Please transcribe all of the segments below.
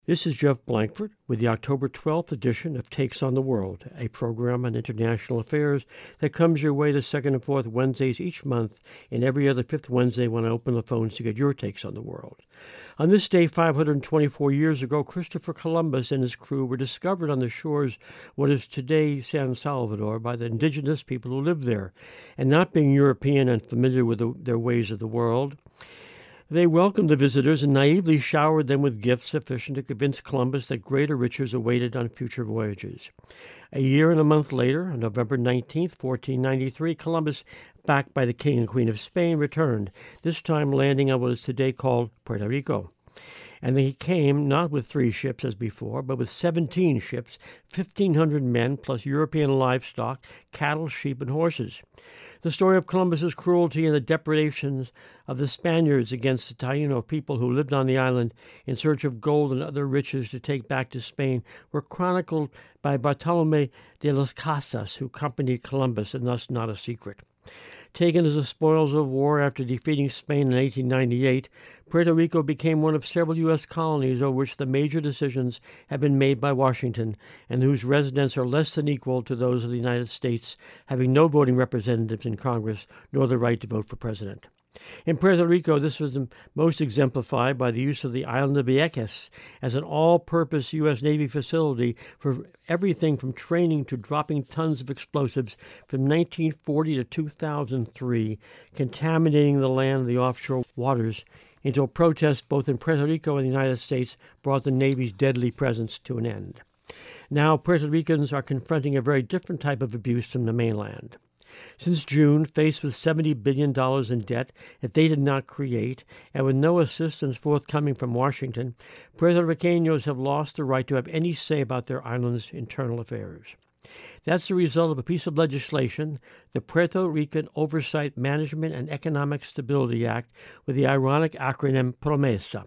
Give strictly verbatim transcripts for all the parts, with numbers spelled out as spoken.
This is Jeff Blankford with the October twelfth edition of Takes on the World, a program on international affairs that comes your way the second and fourth Wednesdays each month and every other fifth Wednesday when I open the phones to get your takes on the world. On this day, five hundred twenty-four years ago, Christopher Columbus and his crew were discovered on the shores of what is today San Salvador by the indigenous people who lived there, and not being European and familiar with the, their ways of the world, they welcomed the visitors and naively showered them with gifts sufficient to convince Columbus that greater riches awaited on future voyages. A year and a month later, on November nineteenth, fourteen ninety-three, Columbus, backed by the King and Queen of Spain, returned, this time landing on what is today called Puerto Rico. And he came not with three ships as before, but with seventeen ships, fifteen hundred men, plus European livestock, cattle, sheep, and horses. The story of Columbus's cruelty and the depredations of the Spaniards against the Taino people who lived on the island in search of gold and other riches to take back to Spain were chronicled by Bartolomé de las Casas, who accompanied Columbus, and thus not a secret. Taken as the spoils of war after defeating Spain in eighteen ninety-eight, Puerto Rico became one of several U S colonies over which the major decisions have been made by Washington and whose residents are less than equal to those of the United States, having no voting representatives in Congress nor the right to vote for president. In Puerto Rico, this was the most exemplified by the use of the island of Vieques as an all-purpose U S Navy facility for everything from training to dropping tons of explosives from nineteen forty to two thousand three, contaminating the land of the offshore waters until protests both in Puerto Rico and the United States brought the Navy's deadly presence to an end. Now, Puerto Ricans are confronting a very different type of abuse from the mainland. Since June, faced with seventy billion dollars in debt that they did not create, and with no assistance forthcoming from Washington, Puerto Ricanos have lost the right to have any say about their island's internal affairs. That's the result of a piece of legislation, the Puerto Rican Oversight Management and Economic Stability Act, with the ironic acronym PROMESA,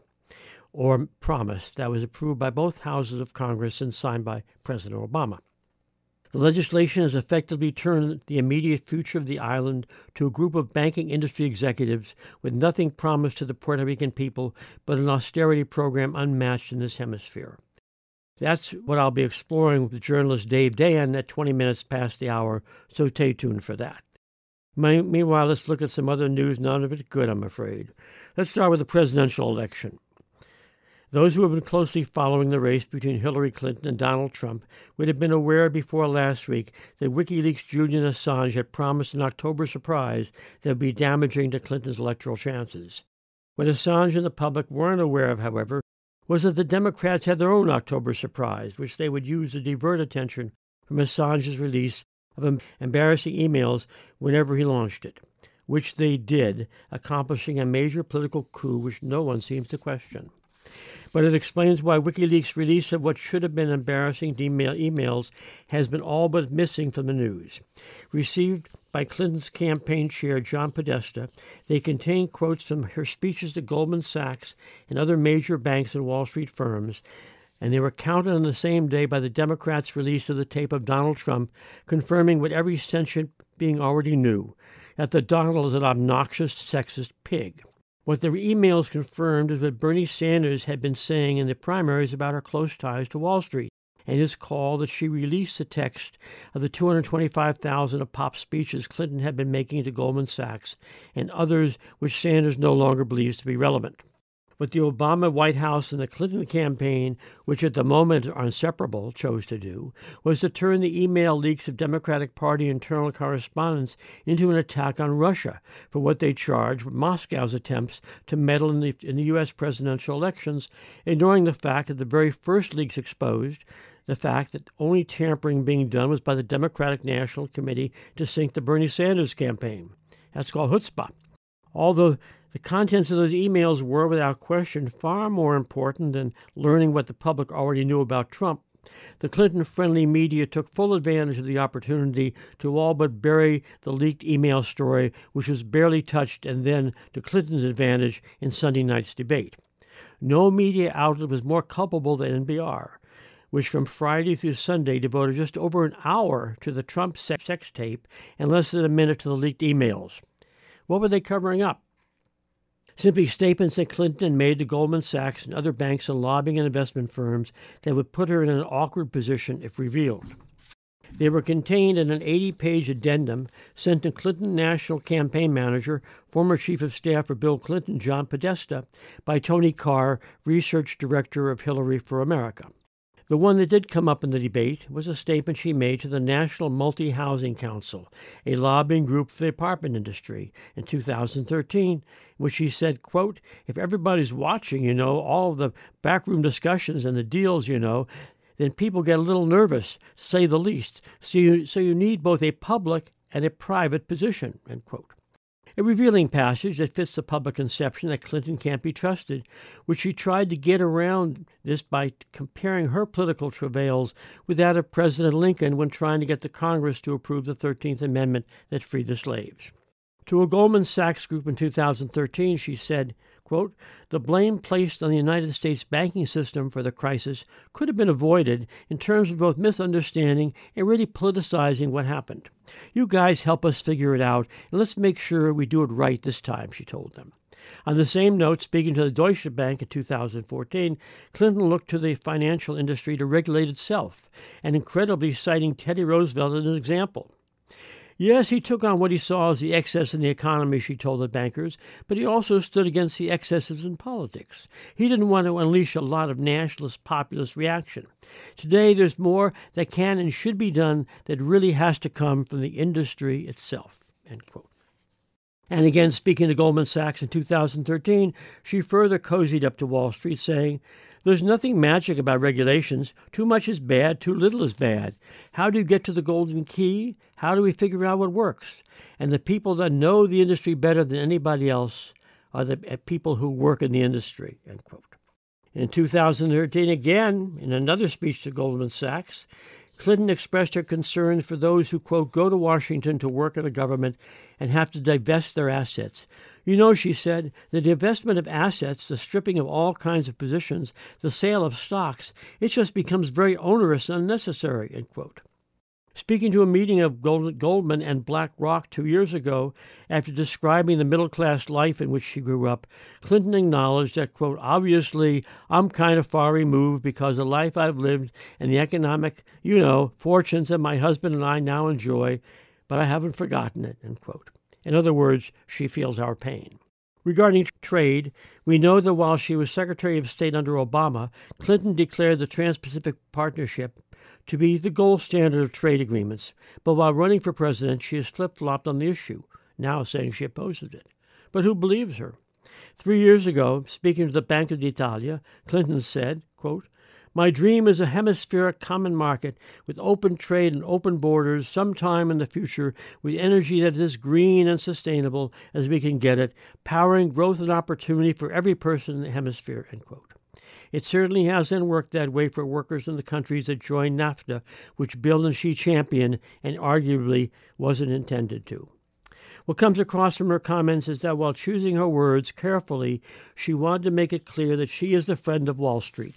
or Promise, that was approved by both houses of Congress and signed by President Obama. The legislation has effectively turned the immediate future of the island to a group of banking industry executives with nothing promised to the Puerto Rican people but an austerity program unmatched in this hemisphere. That's what I'll be exploring with journalist Dave Dayen at twenty minutes past the hour, so stay tuned for that. Meanwhile, let's look at some other news, none of it good, I'm afraid. Let's start with the presidential election. Those who have been closely following the race between Hillary Clinton and Donald Trump would have been aware before last week that WikiLeaks' Julian Assange had promised an October surprise that would be damaging to Clinton's electoral chances. What Assange and the public weren't aware of, however, was that the Democrats had their own October surprise, which they would use to divert attention from Assange's release of embarrassing emails whenever he launched it, which they did, accomplishing a major political coup which no one seems to question. But it explains why WikiLeaks' release of what should have been embarrassing email emails has been all but missing from the news. Received by Clinton's campaign chair, John Podesta, they contain quotes from her speeches to Goldman Sachs and other major banks and Wall Street firms, and they were counted on the same day by the Democrats' release of the tape of Donald Trump, confirming what every sentient being already knew, that the Donald is an obnoxious, sexist pig. What the emails confirmed is what Bernie Sanders had been saying in the primaries about her close ties to Wall Street, and his call that she release the text of the two hundred twenty-five thousand of pop speeches Clinton had been making to Goldman Sachs and others which Sanders no longer believes to be relevant. What the Obama White House and the Clinton campaign, which at the moment are inseparable, chose to do, was to turn the email leaks of Democratic Party internal correspondence into an attack on Russia for what they charged with Moscow's attempts to meddle in the, in the U S presidential elections, ignoring the fact that the very first leaks exposed the fact that only tampering being done was by the Democratic National Committee to sink the Bernie Sanders campaign. That's called chutzpah. Although the contents of those emails were, without question, far more important than learning what the public already knew about Trump, the Clinton-friendly media took full advantage of the opportunity to all but bury the leaked email story, which was barely touched and then to Clinton's advantage in Sunday night's debate. No media outlet was more culpable than N P R, which from Friday through Sunday devoted just over an hour to the Trump sex tape and less than a minute to the leaked emails. What were they covering up? Simply statements that Clinton made to Goldman Sachs and other banks and lobbying and investment firms that would put her in an awkward position if revealed. They were contained in an eighty-page addendum sent to Clinton National Campaign Manager, former Chief of Staff for Bill Clinton, John Podesta, by Tony Carr, Research Director of Hillary for America. The one that did come up in the debate was a statement she made to the National Multi-Housing Council, a lobbying group for the apartment industry, in two thousand thirteen, in which she said, quote, "If everybody's watching, you know, all of the backroom discussions and the deals, you know, then people get a little nervous, to say the least. So you, so you need both a public and a private position," end quote. A revealing passage that fits the public conception that Clinton can't be trusted, which she tried to get around this by comparing her political travails with that of President Lincoln when trying to get the Congress to approve the thirteenth Amendment that freed the slaves. To a Goldman Sachs group in two thousand thirteen, she said, quote, "The blame placed on the United States banking system for the crisis could have been avoided in terms of both misunderstanding and really politicizing what happened. You guys help us figure it out, and let's make sure we do it right this time," she told them. On the same note, speaking to the Deutsche Bank in two thousand fourteen, Clinton looked to the financial industry to regulate itself, and incredibly citing Teddy Roosevelt as an example. Yes, he took on what he saw as the excess in the economy, she told the bankers, but he also stood against the excesses in politics. He didn't want to unleash a lot of nationalist populist reaction. Today, there's more that can and should be done that really has to come from the industry itself, end quote. And again, speaking to Goldman Sachs in two thousand thirteen, she further cozied up to Wall Street, saying, "There's nothing magic about regulations. Too much is bad, too little is bad. How do you get to the golden key? How do we figure out what works? And the people that know the industry better than anybody else are the people who work in the industry," end quote. In two thousand thirteen, again, in another speech to Goldman Sachs, Clinton expressed her concerns for those who, quote, "go to Washington to work in a government and have to divest their assets. You know," she said, "the divestment of assets, the stripping of all kinds of positions, the sale of stocks, it just becomes very onerous and unnecessary," end quote. Speaking to a meeting of Goldman and BlackRock two years ago, after describing the middle-class life in which she grew up, Clinton acknowledged that, quote, "Obviously, I'm kind of far removed because the life I've lived and the economic, you know, fortunes that my husband and I now enjoy, but I haven't forgotten it," end quote. In other words, she feels our pain. Regarding trade, we know that while she was Secretary of State under Obama, Clinton declared the Trans-Pacific Partnership to be the gold standard of trade agreements. But while running for president, she has flip-flopped on the issue, now saying she opposes it. But who believes her? Three years ago, speaking to the Banco d'Italia, Clinton said, quote, "My dream is a hemispheric common market with open trade and open borders sometime in the future with energy that is as green and sustainable as we can get it, powering growth and opportunity for every person in the hemisphere," end quote. It certainly hasn't worked that way for workers in the countries that joined NAFTA, which Bill and she championed and arguably wasn't intended to. What comes across from her comments is that while choosing her words carefully, she wanted to make it clear that she is the friend of Wall Street.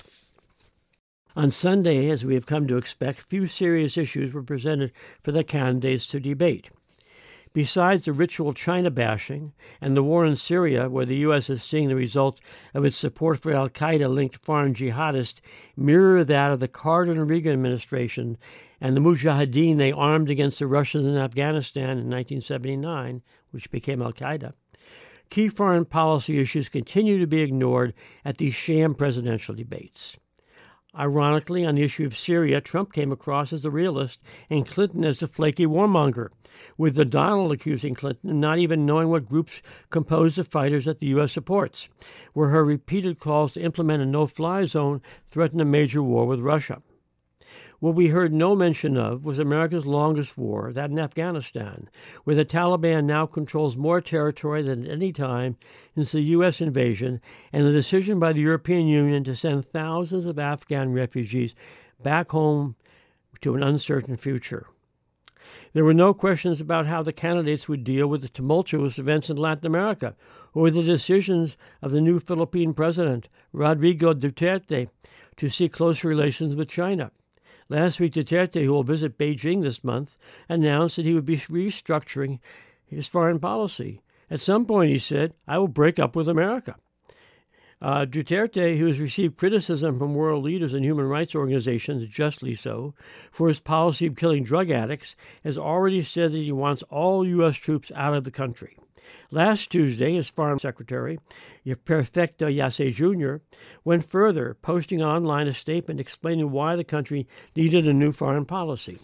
On Sunday, as we have come to expect, few serious issues were presented for the candidates to debate. Besides the ritual China bashing and the war in Syria, where the U S is seeing the result of its support for al-Qaeda-linked foreign jihadists mirror that of the Carter and Reagan administration and the Mujahideen they armed against the Russians in Afghanistan in nineteen seventy-nine, which became al-Qaeda, key foreign policy issues continue to be ignored at these sham presidential debates. Ironically, on the issue of Syria, Trump came across as the realist and Clinton as the flaky warmonger, with O'Donnell accusing Clinton of not even knowing what groups compose the fighters that the U S supports, where her repeated calls to implement a no-fly zone threatened a major war with Russia. What we heard no mention of was America's longest war, that in Afghanistan, where the Taliban now controls more territory than at any time since the U S invasion, and the decision by the European Union to send thousands of Afghan refugees back home to an uncertain future. There were no questions about how the candidates would deal with the tumultuous events in Latin America or the decisions of the new Philippine president, Rodrigo Duterte, to seek closer relations with China. Last week, Duterte, who will visit Beijing this month, announced that he would be restructuring his foreign policy, At some point, he said, I will break up with America. Uh, Duterte, who has received criticism from world leaders and human rights organizations, justly so, for his policy of killing drug addicts, has already said that he wants all U S troops out of the country. Last Tuesday, his Foreign Secretary, Perfecto Yase Junior, went further, posting online a statement explaining why the country needed a new foreign policy.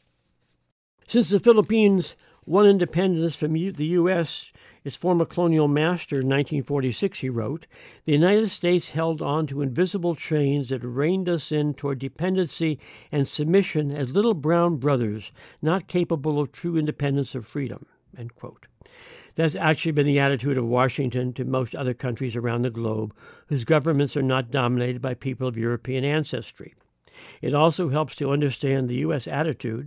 Since the Philippines won independence from the U S, its former colonial master, in nineteen forty-six, he wrote, the United States held on to invisible chains that reined us in toward dependency and submission as little brown brothers, not capable of true independence or freedom, end quote. That's actually been the attitude of Washington to most other countries around the globe whose governments are not dominated by people of European ancestry. It also helps to understand the U S attitude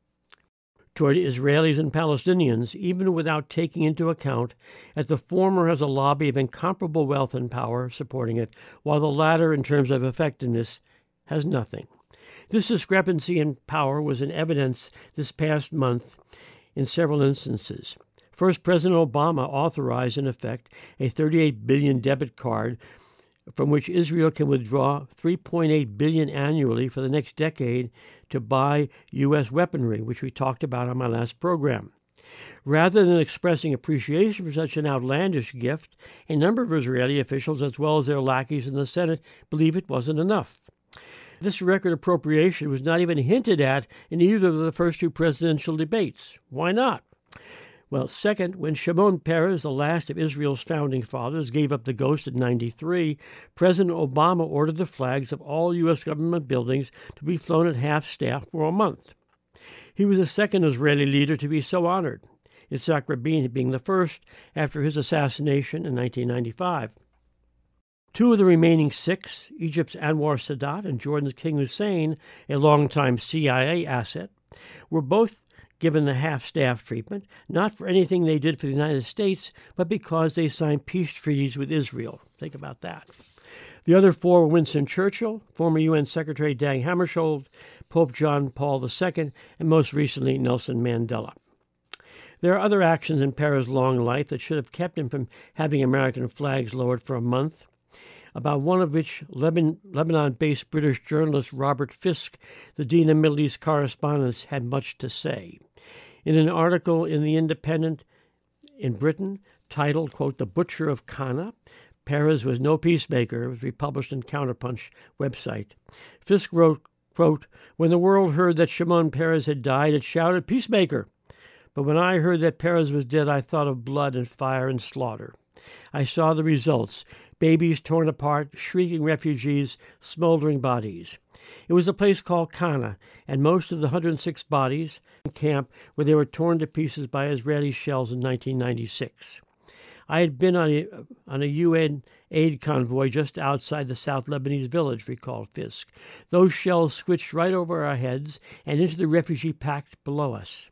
toward Israelis and Palestinians, even without taking into account that the former has a lobby of incomparable wealth and power supporting it, while the latter, in terms of effectiveness, has nothing. This discrepancy in power was in evidence this past month in several instances. First, President Obama authorized, in effect, a thirty-eight billion dollars debit card from which Israel can withdraw three point eight billion dollars annually for the next decade to buy U S weaponry, which we talked about on my last program. Rather than expressing appreciation for such an outlandish gift, a number of Israeli officials, as well as their lackeys in the Senate, believe it wasn't enough. This record appropriation was not even hinted at in either of the first two presidential debates. Why not? Well, second, when Shimon Peres, the last of Israel's founding fathers, gave up the ghost in ninety-three, President Obama ordered the flags of all U S government buildings to be flown at half-staff for a month. He was the second Israeli leader to be so honored, Yitzhak Rabin being the first after his assassination in nineteen ninety-five. Two of the remaining six, Egypt's Anwar Sadat and Jordan's King Hussein, a longtime C I A asset, were both given the half-staff treatment, not for anything they did for the United States, but because they signed peace treaties with Israel. Think about that. The other four were Winston Churchill, former U N Secretary Dag Hammarskjöld, Pope John Paul the Second, and most recently Nelson Mandela. There are other actions in Peres' long life that should have kept him from having American flags lowered for a month, about one of which Lebanon, Lebanon-based British journalist Robert Fisk, the Dean of Middle East Correspondence, had much to say. In an article in The Independent in Britain titled, quote, The Butcher of Cana, Peres was no peacemaker. It was republished in Counterpunch website. Fisk wrote, quote, when the world heard that Shimon Peres had died, it shouted, peacemaker. But when I heard that Peres was dead, I thought of blood and fire and slaughter. I saw the results, babies torn apart, shrieking refugees, smoldering bodies. It was a place called Cana, and most of the one hundred six bodies in camp where they were torn to pieces by Israeli shells in nineteen ninety-six. I had been on a, on a U N aid convoy just outside the South Lebanese village, recalled Fisk. Those shells switched right over our heads and into the refugee pact below us.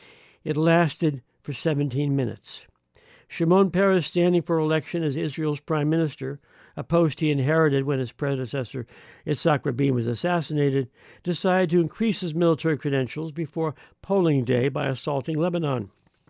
It lasted for seventeen minutes. Shimon Peres, standing for election as Israel's prime minister, a post he inherited when his predecessor Yitzhak Rabin was assassinated, decided to increase his military credentials before polling day by assaulting Lebanon.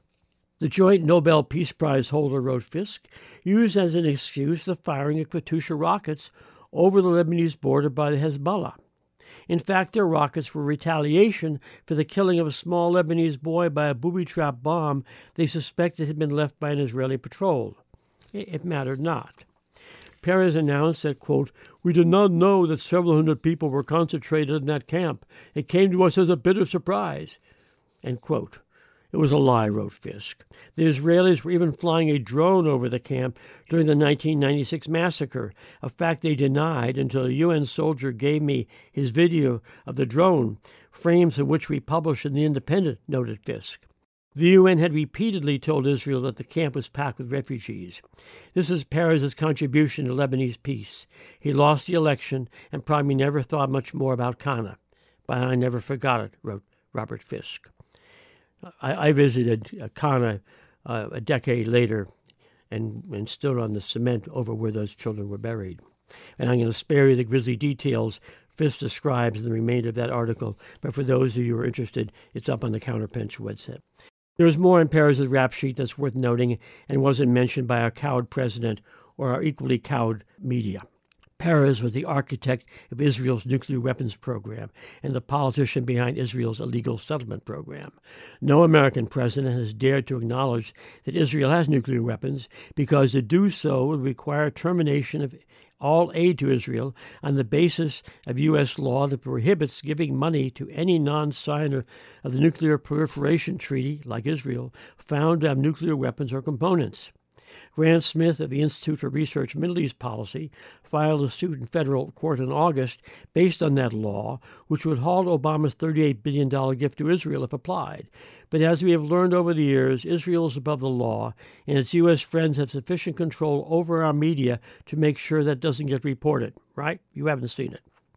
The joint Nobel Peace Prize holder, wrote Fisk, used as an excuse the firing of Katyusha rockets over the Lebanese border by the Hezbollah. In fact, their rockets were retaliation for the killing of a small Lebanese boy by a booby-trap bomb they suspected had been left by an Israeli patrol. It mattered not. Peres announced that, quote, we did not know that several hundred people were concentrated in that camp. It came to us as a bitter surprise, end quote. It was a lie, wrote Fisk. The Israelis were even flying a drone over the camp during the nineteen ninety-six massacre, a fact they denied until a U N soldier gave me his video of the drone, frames of which we published in The Independent, noted Fisk. The U N had repeatedly told Israel that the camp was packed with refugees. This is Peres' contribution to Lebanese peace. He lost the election and probably never thought much more about Cana. But I never forgot it, wrote Robert Fisk. I, I visited Cana uh, a decade later and, and stood on the cement over where those children were buried. And I'm going to spare you the grisly details Fisk describes in the remainder of that article, but for those of you who are interested, it's up on the Counterpunch website. There was more in Peres's rap sheet that's worth noting and wasn't mentioned by our cowed president or our equally cowed media. Peres was the architect of Israel's nuclear weapons program and the politician behind Israel's illegal settlement program. No American president has dared to acknowledge that Israel has nuclear weapons because to do so would require termination of all aid to Israel on the basis of U S law that prohibits giving money to any non-signer of the Nuclear Proliferation Treaty, like Israel, found to have nuclear weapons or components. Grant Smith of the Institute for Research Middle East Policy filed a suit in federal court in August based on that law, which would halt Obama's thirty-eight billion dollars gift to Israel if applied. But as we have learned over the years, Israel is above the law, and its U S friends have sufficient control over our media to make sure that doesn't get reported, right? You haven't seen it.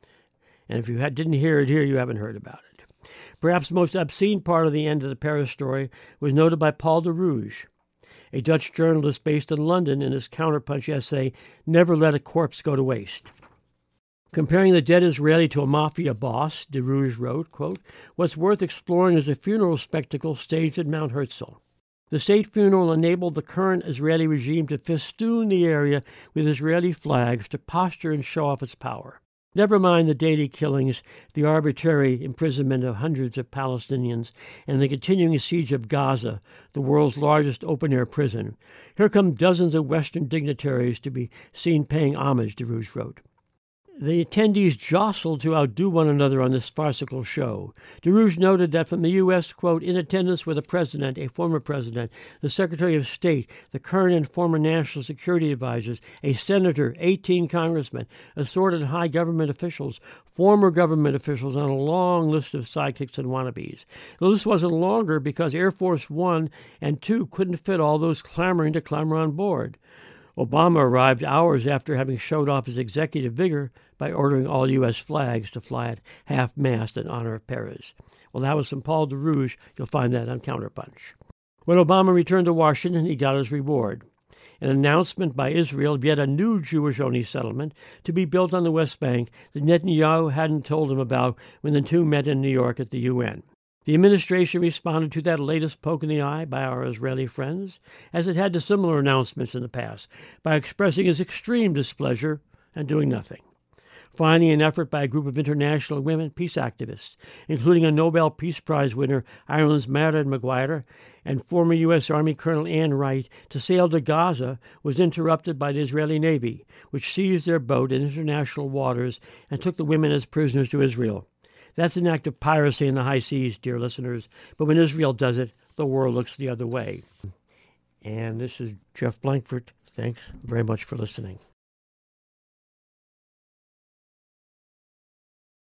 And if you had, didn't hear it here, you haven't heard about it. Perhaps the most obscene part of the end of the Peres story was noted by Paul de Rouge, a Dutch journalist based in London, in his counterpunch essay, Never Let a Corpse Go to Waste. Comparing the dead Israeli to a mafia boss, de Rouge wrote, quote, "What's worth exploring is a funeral spectacle staged at Mount Herzl. The state funeral enabled the current Israeli regime to festoon the area with Israeli flags to posture and show off its power. Never mind the daily killings, the arbitrary imprisonment of hundreds of Palestinians, and the continuing siege of Gaza, the world's largest open-air prison. Here come dozens of Western dignitaries to be seen paying homage," de Rouge wrote. The attendees jostled to outdo one another on this farcical show. De Rouge noted that from the U S, quote, "in attendance were the president, a former president, the secretary of state, the current and former national security advisors, a senator, eighteen congressmen, assorted high government officials, former government officials, and a long list of sidekicks and wannabes. The list wasn't longer because Air Force One and Two couldn't fit all those clamoring to clamber on board. Obama arrived hours after having showed off his executive vigor by ordering all U S flags to fly at half-mast in honor of Peres." Well, that was from Paul de Rouge. You'll find that on Counterpunch. When Obama returned to Washington, he got his reward: an announcement by Israel of yet a new Jewish-only settlement to be built on the West Bank that Netanyahu hadn't told him about when the two met in New York at the U N. The administration responded to that latest poke in the eye by our Israeli friends, as it had to similar announcements in the past, by expressing its extreme displeasure and doing nothing. Finally, an effort by a group of international women peace activists, including a Nobel Peace Prize winner, Ireland's Mairead Maguire, and former U S Army Colonel Ann Wright, to sail to Gaza, was interrupted by the Israeli Navy, which seized their boat in international waters and took the women as prisoners to Israel. That's an act of piracy in the high seas, dear listeners, but when Israel does it, the world looks the other way. And this is Jeff Blankford. Thanks very much for listening.